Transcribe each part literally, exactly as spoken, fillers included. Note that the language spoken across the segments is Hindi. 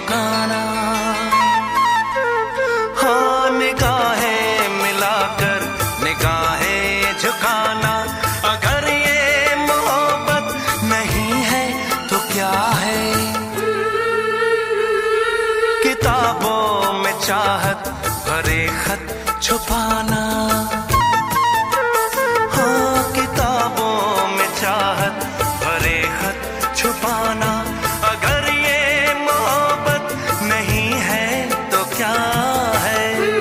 झुकाना। हाँ, निगाहें मिलाकर निगाहें झुकाना। अगर ये मोहब्बत नहीं है तो क्या है? किताबों में चाहत भरे खत छुपाना। हाँ, किताबों में चाहत भरे खत छुपाना। अगर ये मोहब्बत नहीं है तो क्या है?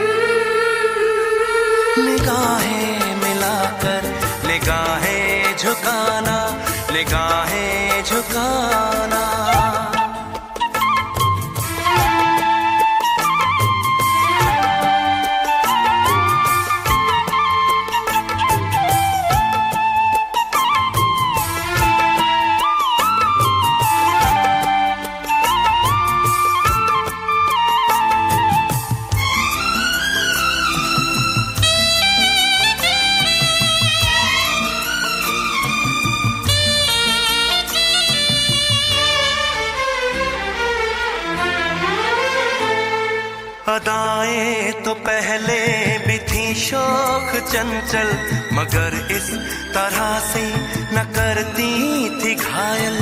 निगाहें मिलाकर निगाहें झुकाना, निगाहें झुकाना। अदाएं तो पहले भी थी शौक चंचल, मगर इस तरह से न करती थी घायल।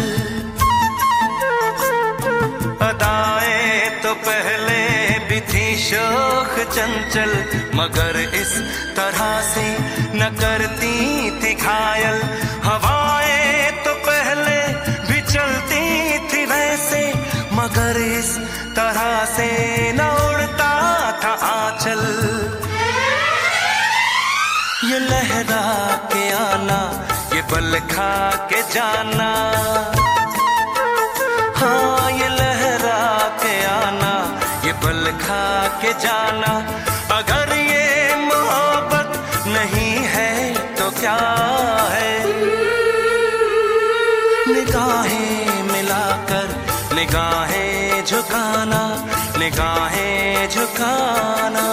अदाएं तो पहले भी थी शौक चंचल, मगर इस तरह से न करती थी घायल। हवाएं तो पहले भी चलती थी वैसे, मगर इस तरह से न उड़ता था आंचल। ये लहरा के आना, ये बल खा के जाना। हाँ, ये लहरा के आना, ये बल खा के जाना। अगर ये मोहब्बत नहीं है तो क्या है? निगाहें मिलाकर निगाहें झुकाना, निगाहें झुकाना।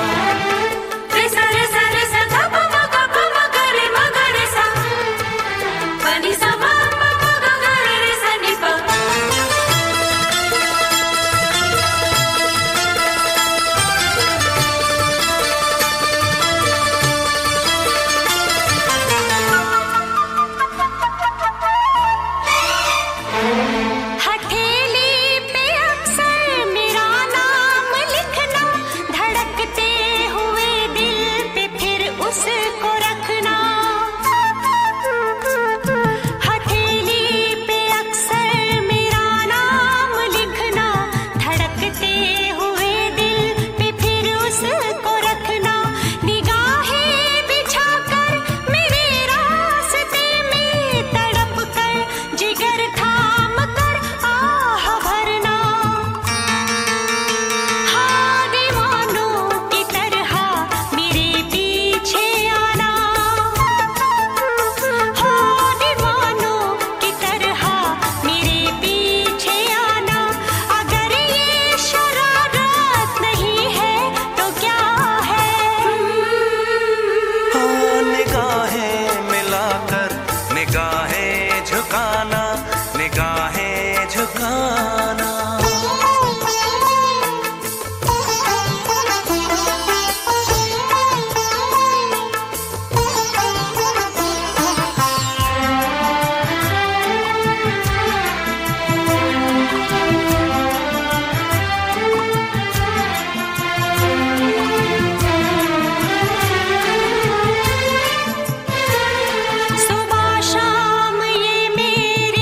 निगाहें झुकाना, निगाहें झुकाना। सुबह शाम ये मेरे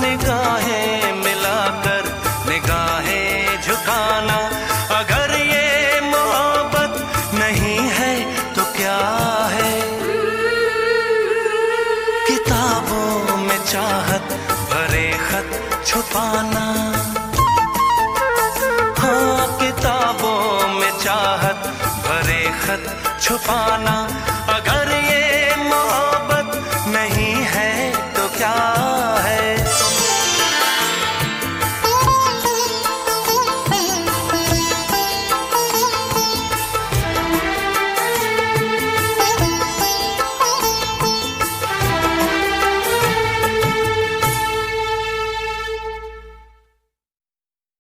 निगाहें मिलाकर निगाहें झुकाना। अगर ये मोहब्बत नहीं है तो क्या है? किताबों में चाहत भरे खत छुपाना। हाँ, किताबों में चाहत भरे खत छुपाना।